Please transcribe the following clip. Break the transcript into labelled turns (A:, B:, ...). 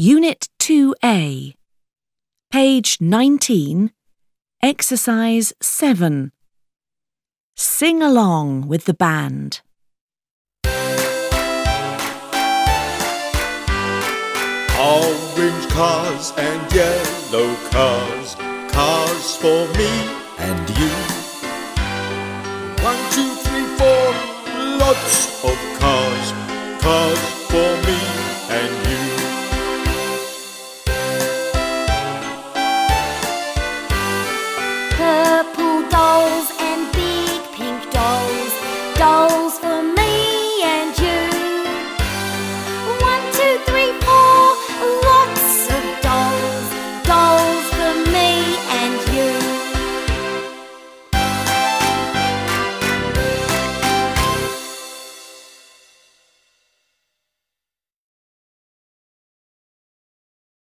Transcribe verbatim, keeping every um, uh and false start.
A: Unit two A, page nineteen, exercise seven. Sing along with the band.
B: Orange cars and yellow cars, cars for me and you. One, two, three, four, lots of